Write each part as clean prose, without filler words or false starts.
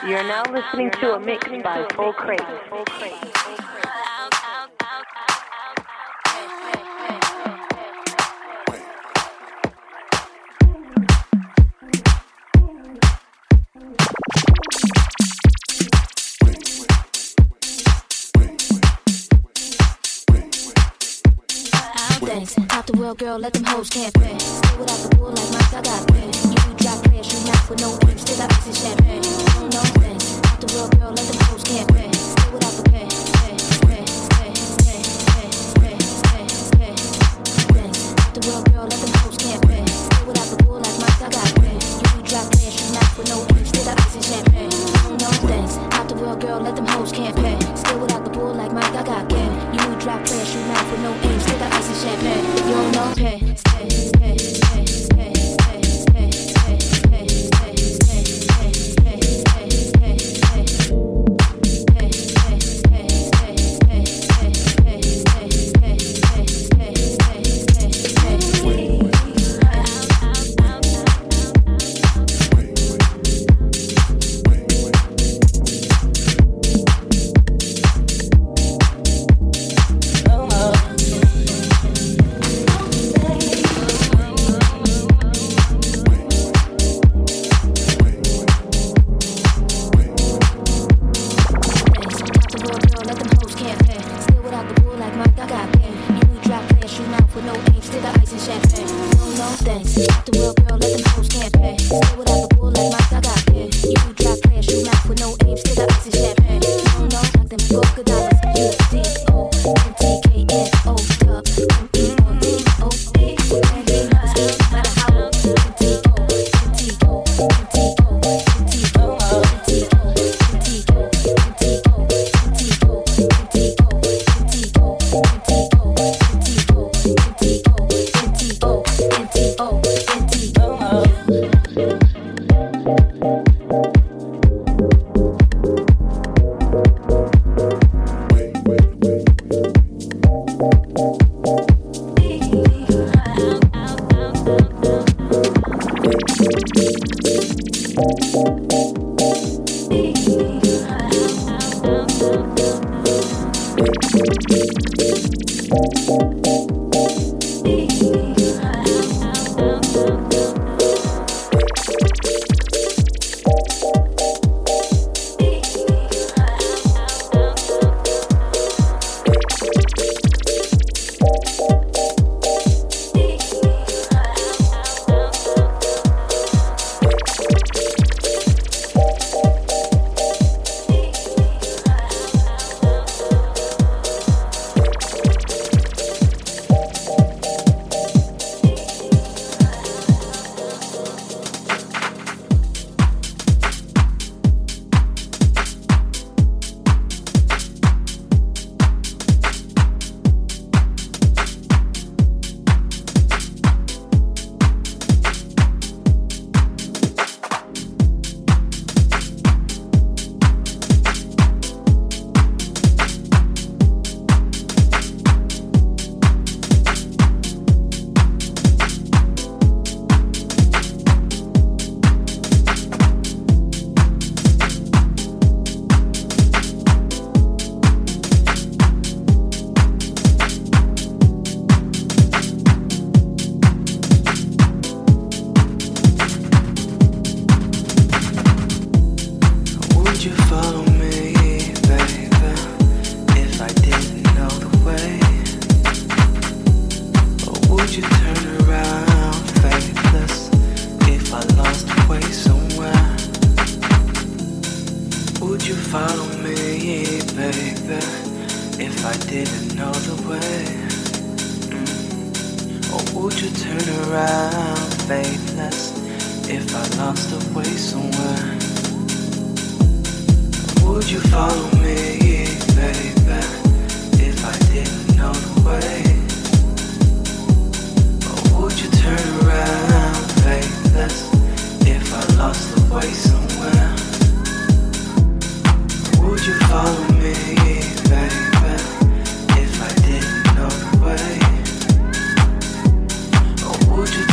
You're now listening to a mix by Full Crate. Out the world, girl, let them hoes can't pay. Stay without the bull like Mike, I got pay. You drop cash, you not with no aim, still up icy champagne. No thanks. Out the world, girl, let them hoes can't pay. Stay without the pay. Out the world, girl, let them hoes can't pay. Stay without the bull like Mike, I got pay. You drop cash, you not with no aim, still up icy champagne. No thanks. Out the world, girl, let them hoes can't pay. Stay without the bull like Mike, I got game. You drop cash, you not with no aim, still up icy champagne. You don't know pay.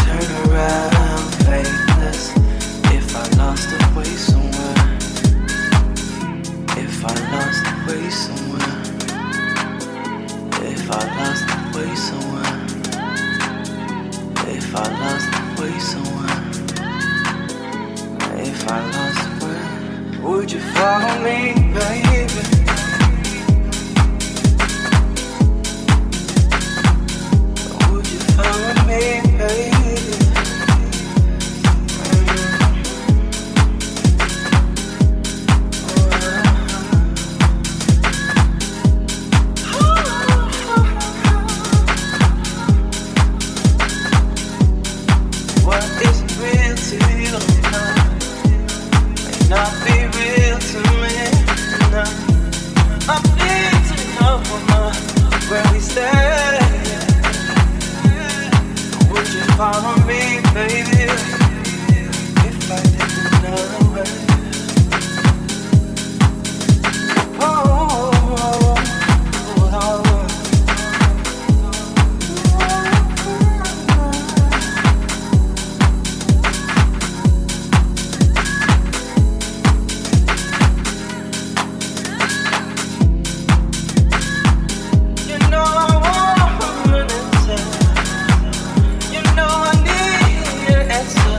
Around, faithless, if I lost the way somewhere. If I lost the way somewhere, if I lost the way, would you follow me, baby? Would you follow me, baby? Follow me, baby, if I did another way. Oh, oh, oh, oh. So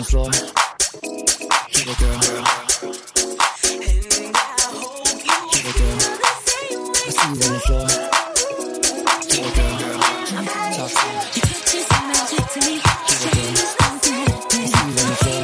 floor. Get it, girl. Get it, girl. I see you on the floor. Get it, girl. Talk to me. Get it, girl. I see you on the floor.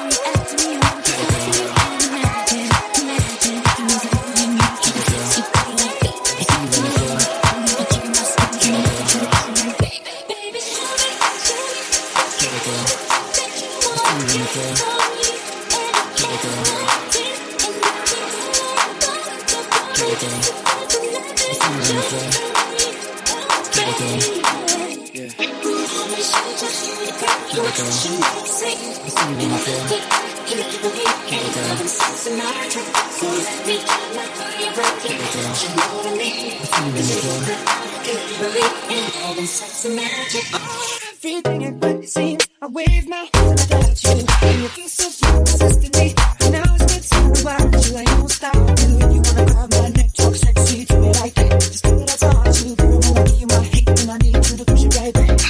Everything ain't what it seems. I wave my hand at you, and you feel so consistently. Now it's been so about you. I won't stop you. If you wanna grab my neck, talk sexy to me like that. Just do what I taught you, girl. I wanna give you my hate, and I need you to push it right back.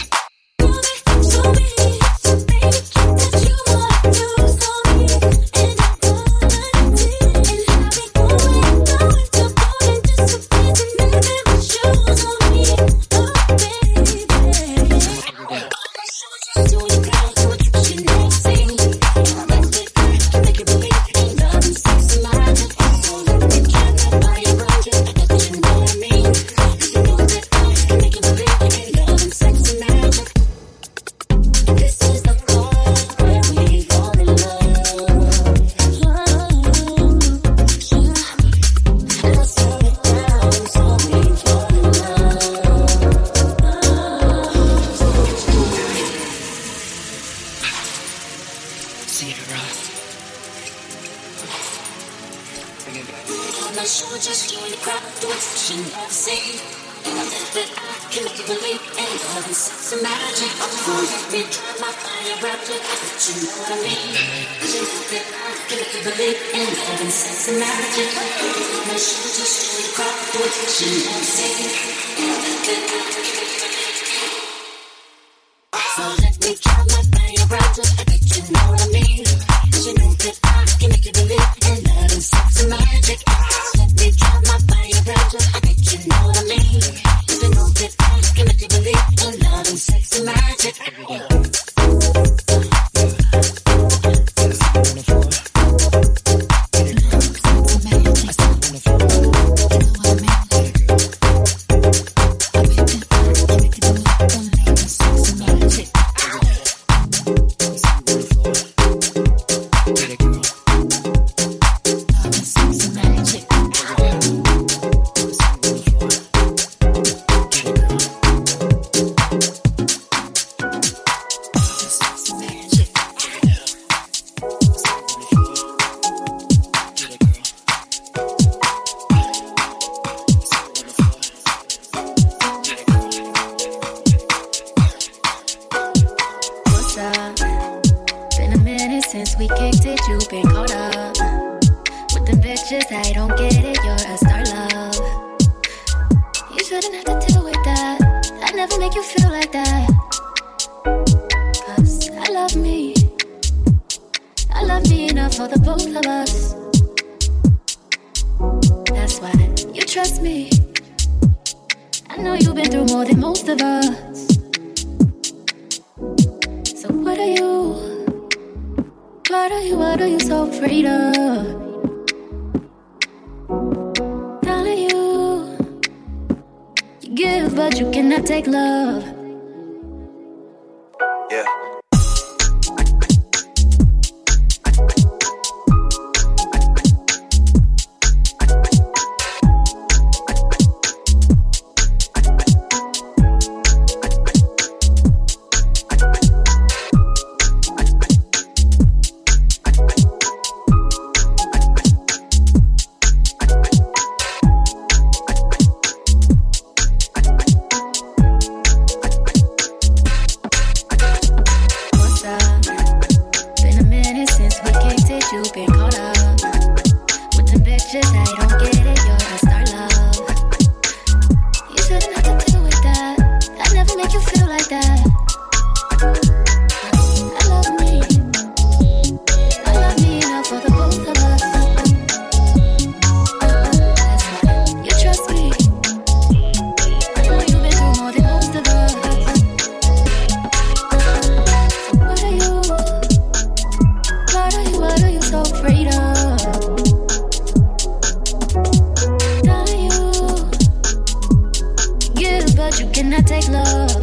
make love.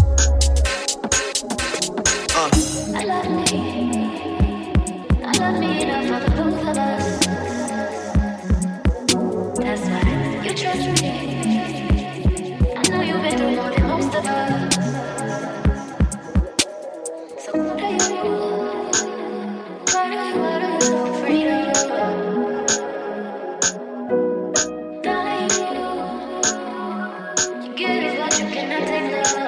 I love me enough for the both of us. That's why you trust me. I know you've been through more than most of us. So what do you do? What do you so freedom? Darling, you give what you cannot take love.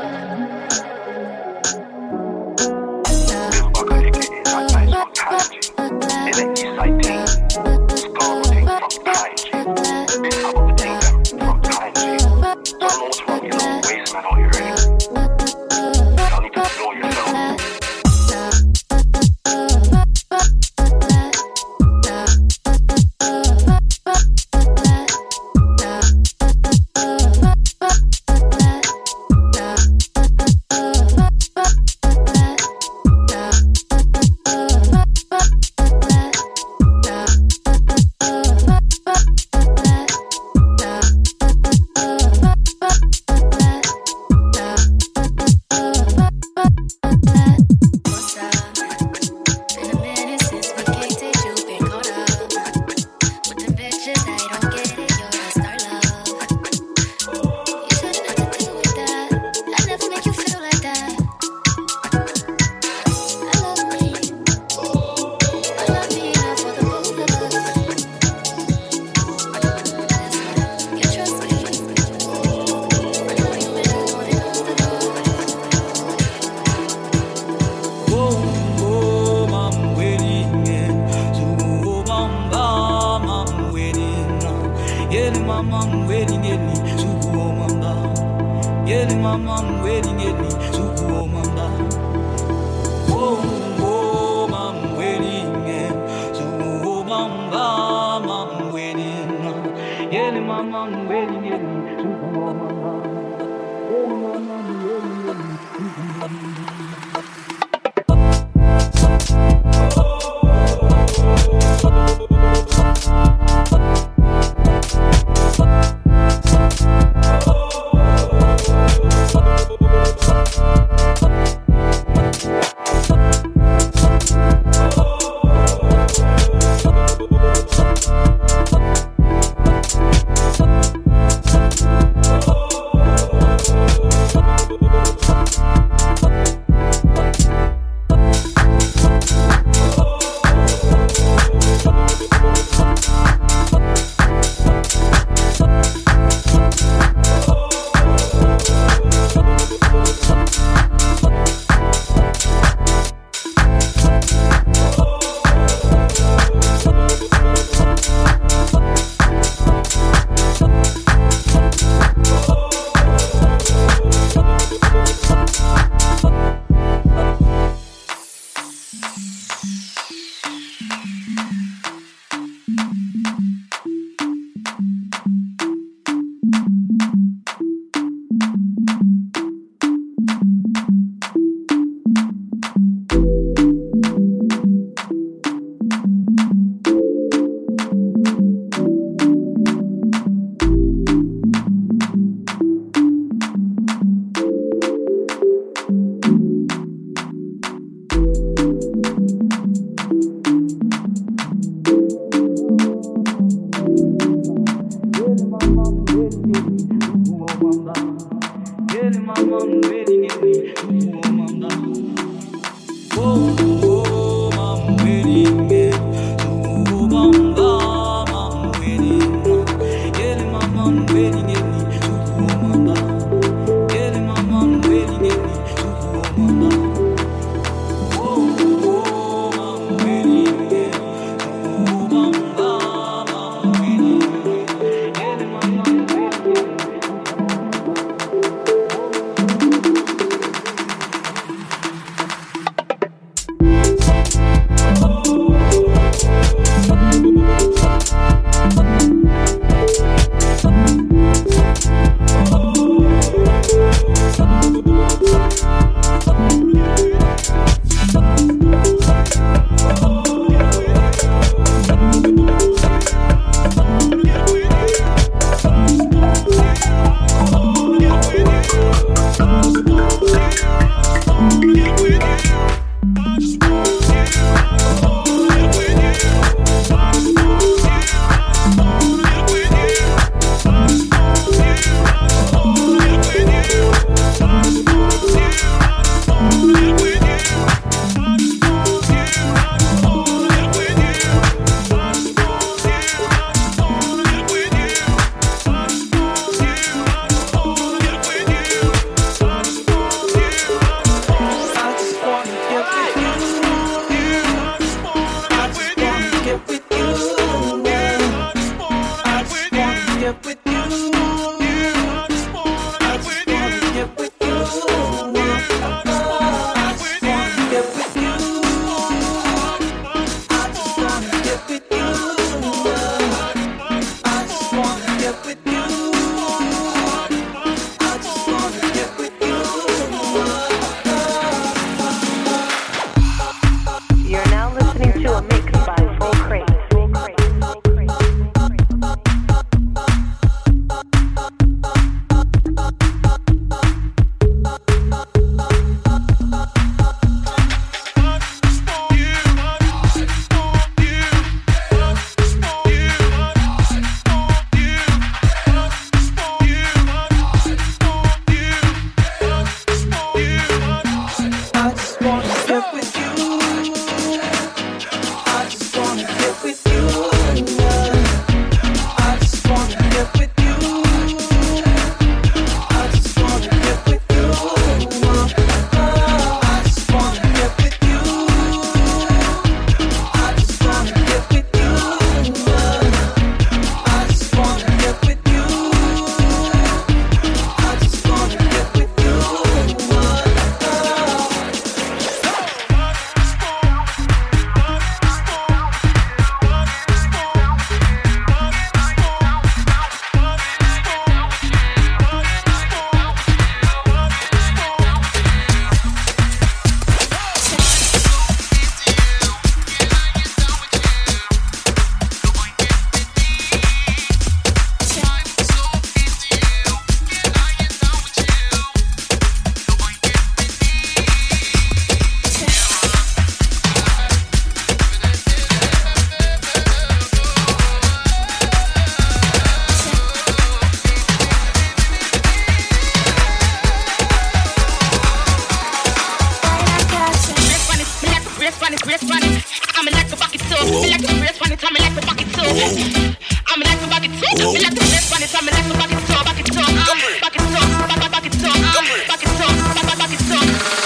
I'm like a bucket too. Me like the best one. I'm like a bucket too. Bucket too. Bucket too. Bucket too. Bucket too. Bucket too.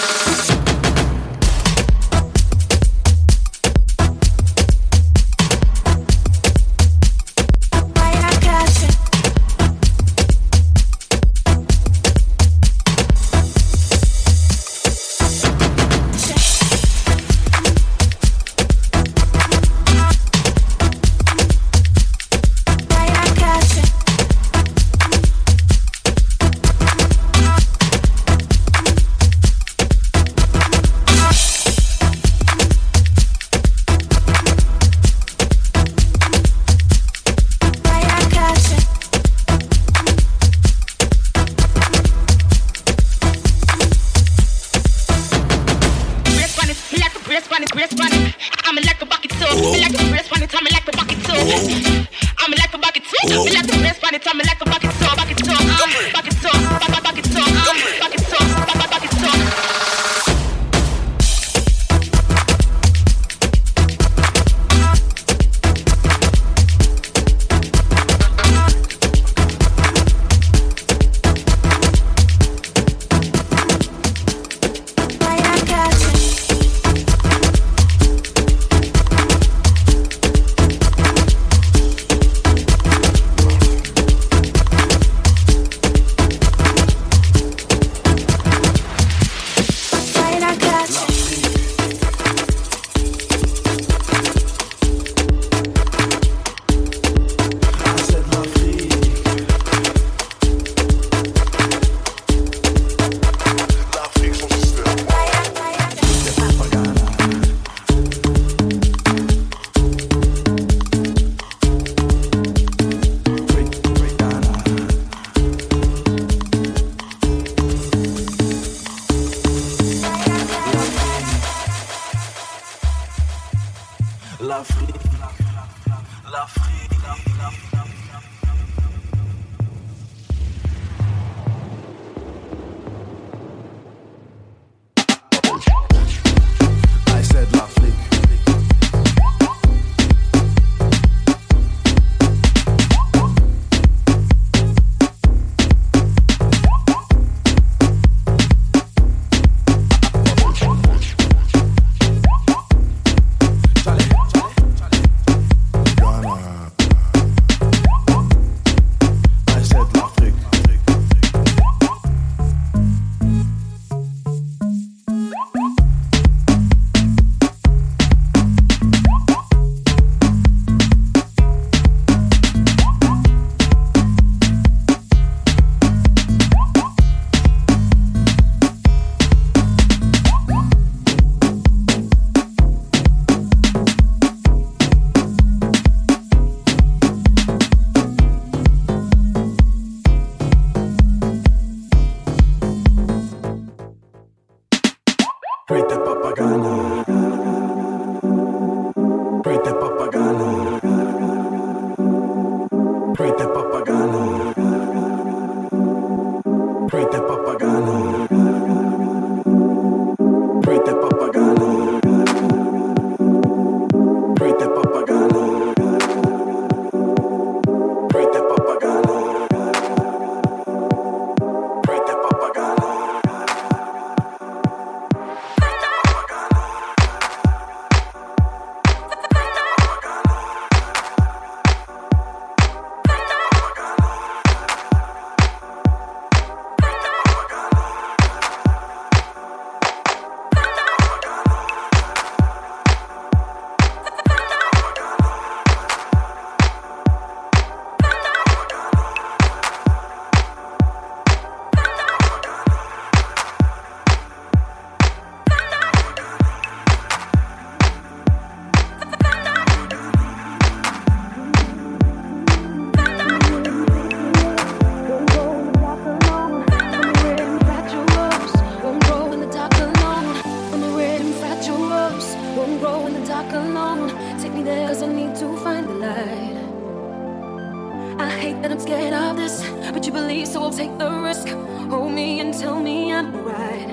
but you believe, so I'll take the risk. Hold me and tell me I'm right.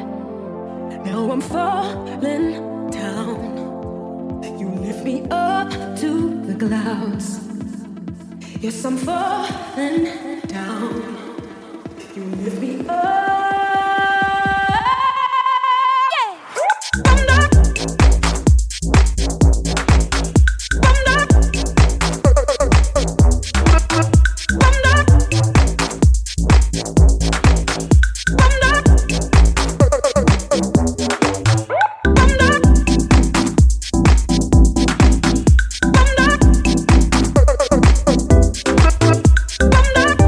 Now I'm falling down. You lift me up to the clouds. Yes, I'm falling down. You lift me up. Come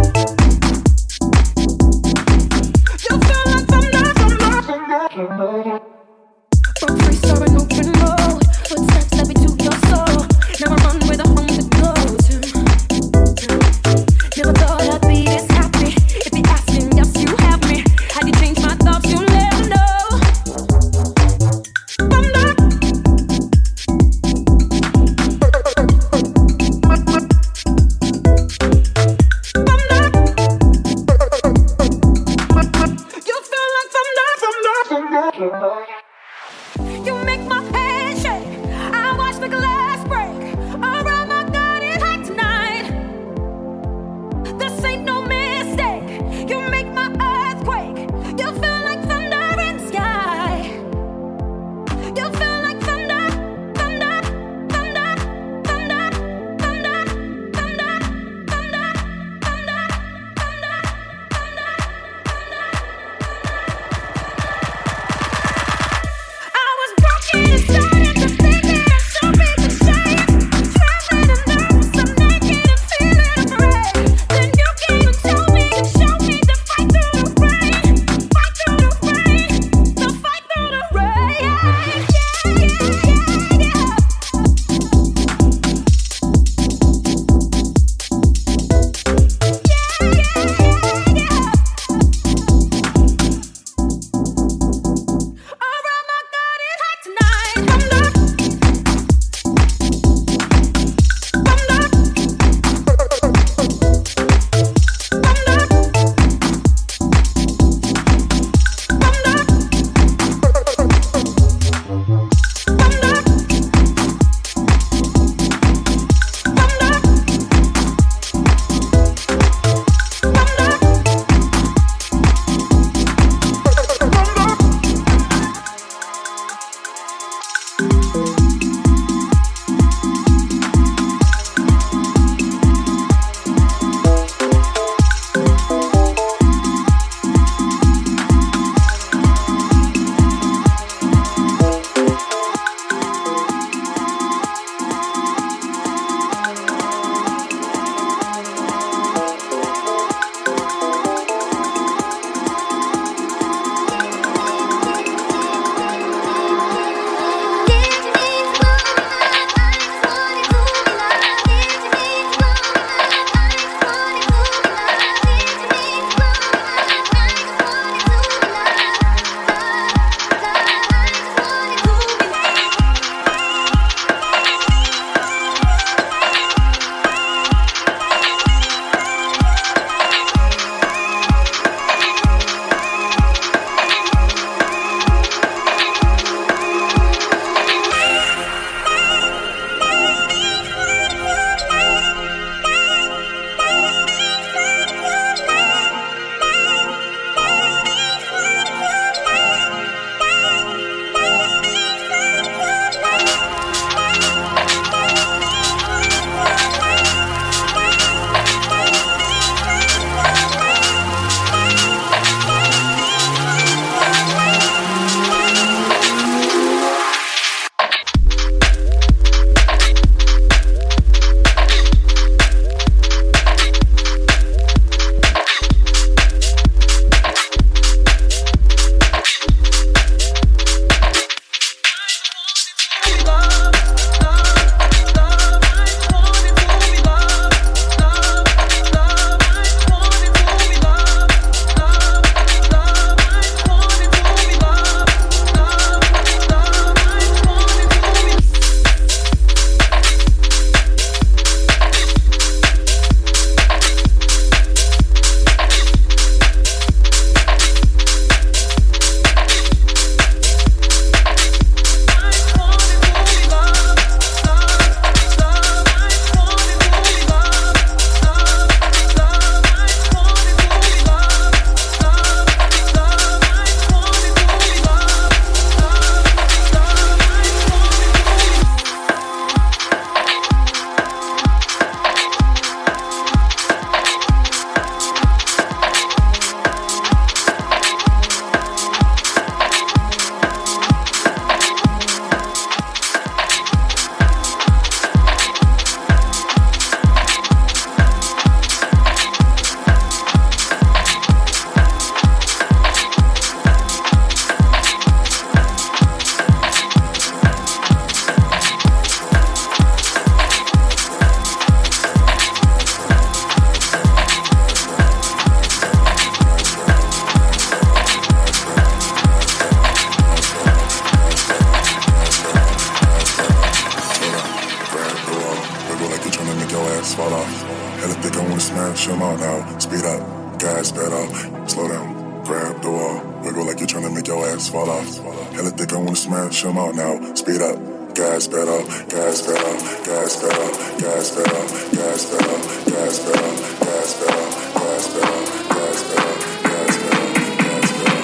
up, slow down, grab the wall, wiggle like you're trying to make your ass fall off. Hella thick, I wanna smash them out now. Speed up, gas pedal, gas pedal, gas pedal, gas pedal, gas pedal, gas pedal, gas pedal, gas pedal, gas pedal, gas pedal, gas pedal,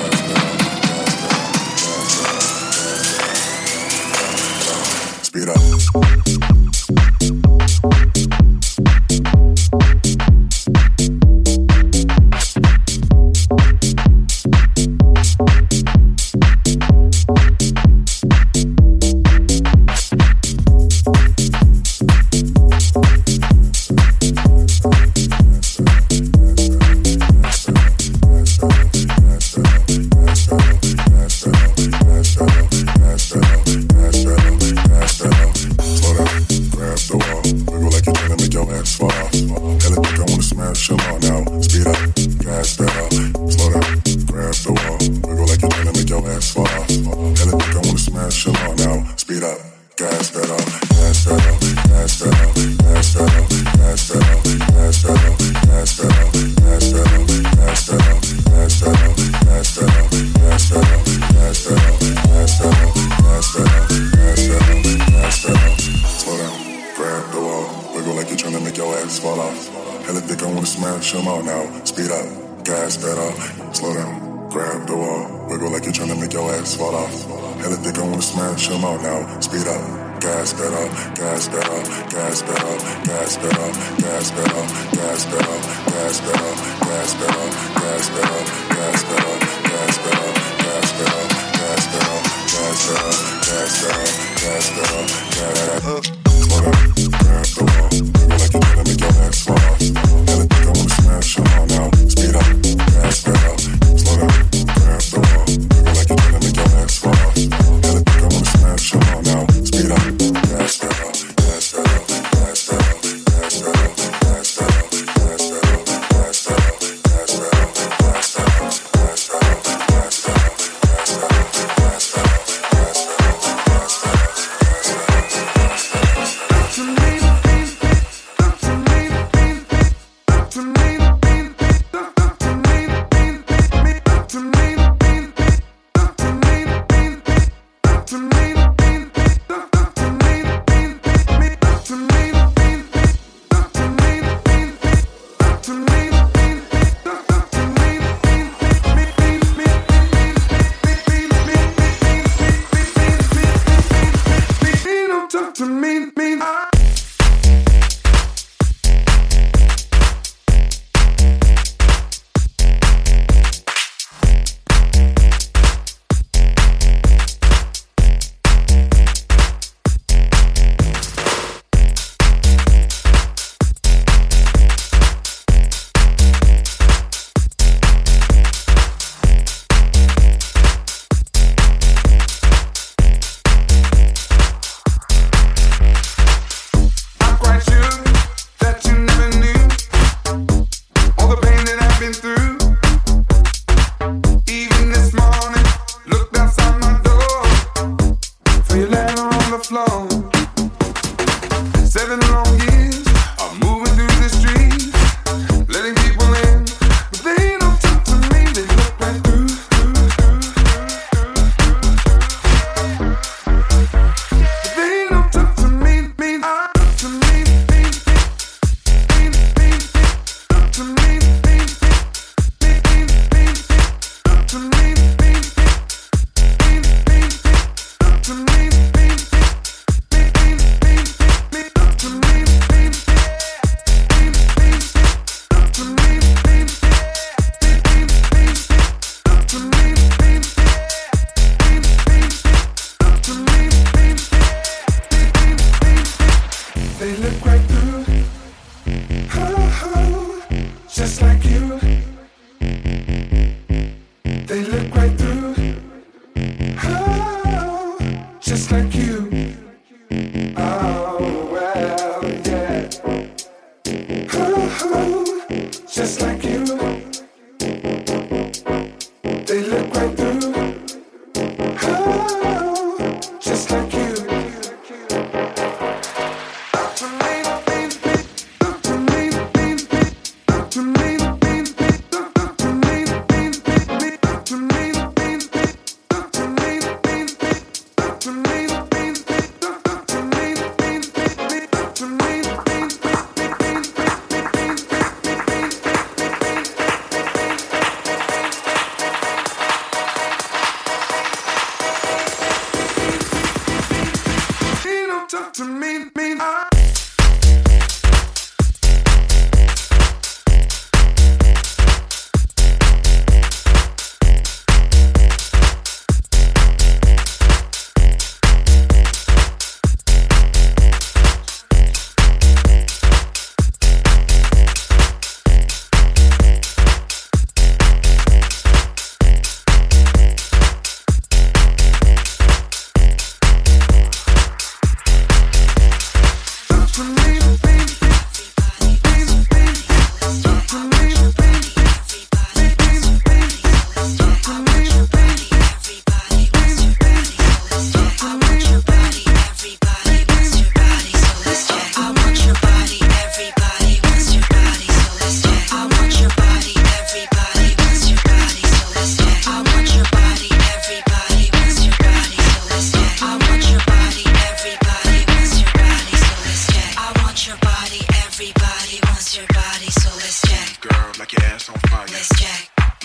gas pedal, speed up.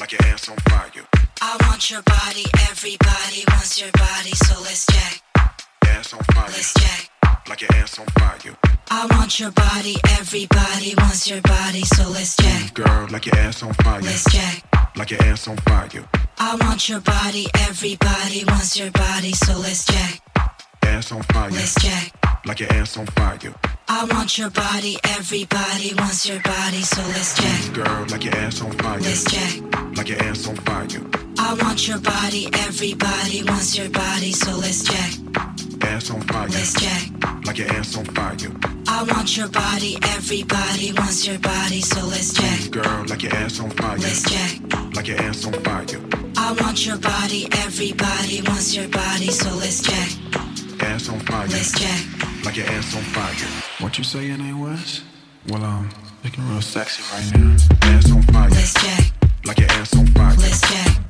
like your ass on fire. I want your body, everybody wants your body, so let's jack. Ass on fire. Let's jack. Like your ass on fire. I want your body, everybody wants your body, so let's jack. Girl, like your ass on fire. Let's jack. Like your ass on fire. I want your body, everybody wants your body, so let's jack. Ass on fire. Let's jack. Like your ass on fire. I want your body, everybody wants your body, so let's jack. Girl, like your ass on fire. Let's jack. Like your ass on fire. I want your body, everybody wants your body, so let's jack. Ass on fire. Let's jack. Like your ass on fire. I want your body, everybody wants your body, so let's jack. Girl, like your ass on fire. Let's jack. Like your ass on fire. I want your body, everybody wants your body, so let's jack. Ass on fire. Let's jack. Like your ass on fire. What you say your name was? Well, looking real sexy right now. Ass on fire. Let's jack. Like your ass on fire. Let's jack.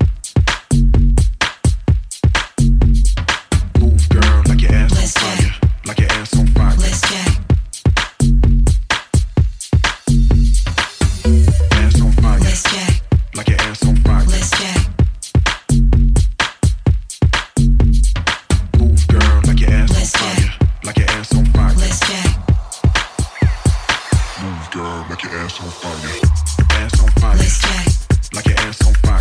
Move, girl, like your ass Let's on fire. jack. Like your ass on fire. Let's jack. Ass on fire. Let's jack. Like your ass on fire. Let's jack. Move, girl, like your ass Let's on fire. jack. Like your ass on fire. Let's jack. Move, girl, like your ass on fire. Ass on fire. Let's jack. Like your ass on fire.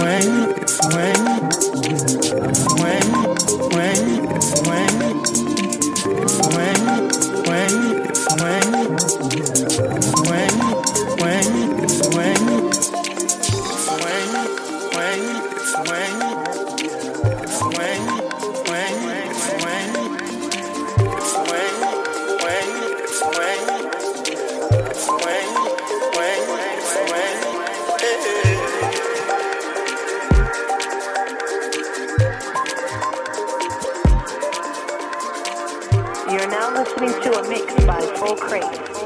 You're now listening to a mix by Full Crate.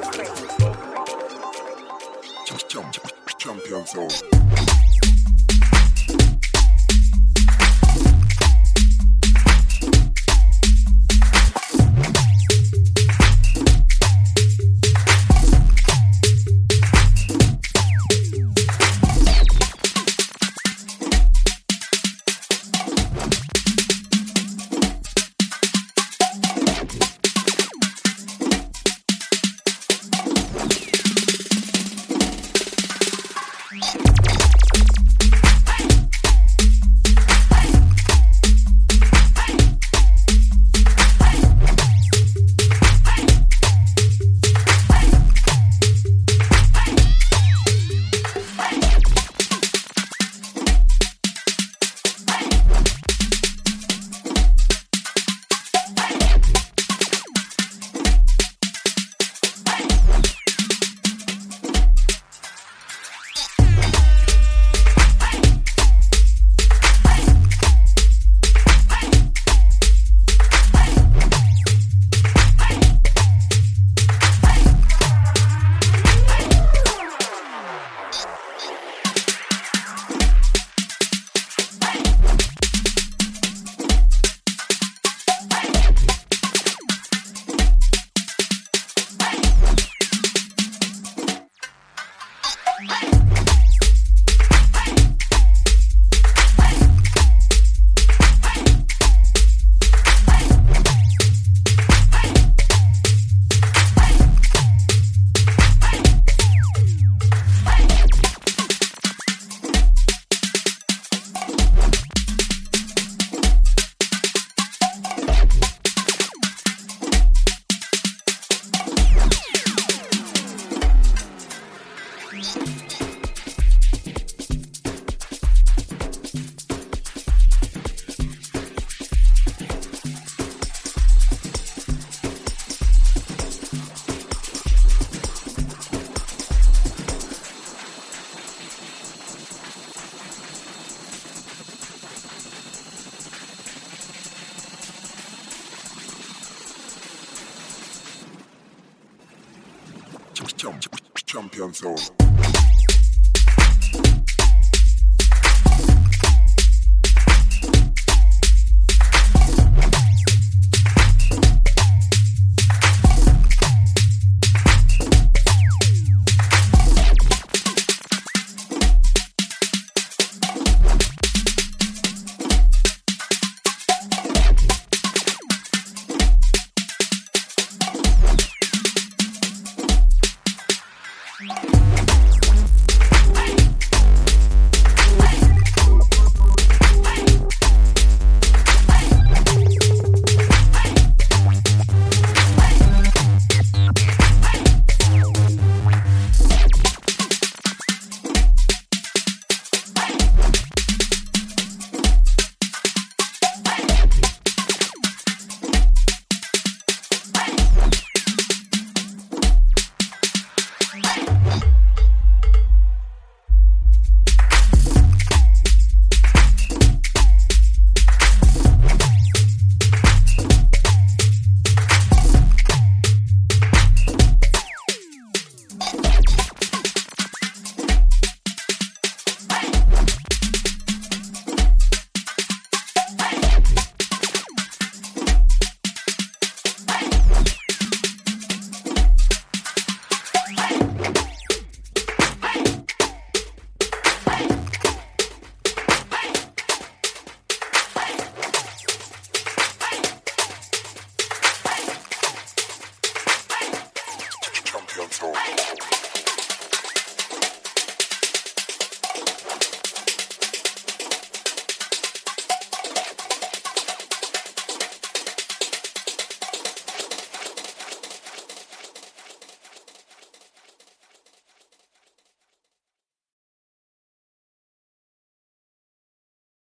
Champion Zone. Champion Zone. Champion Zone.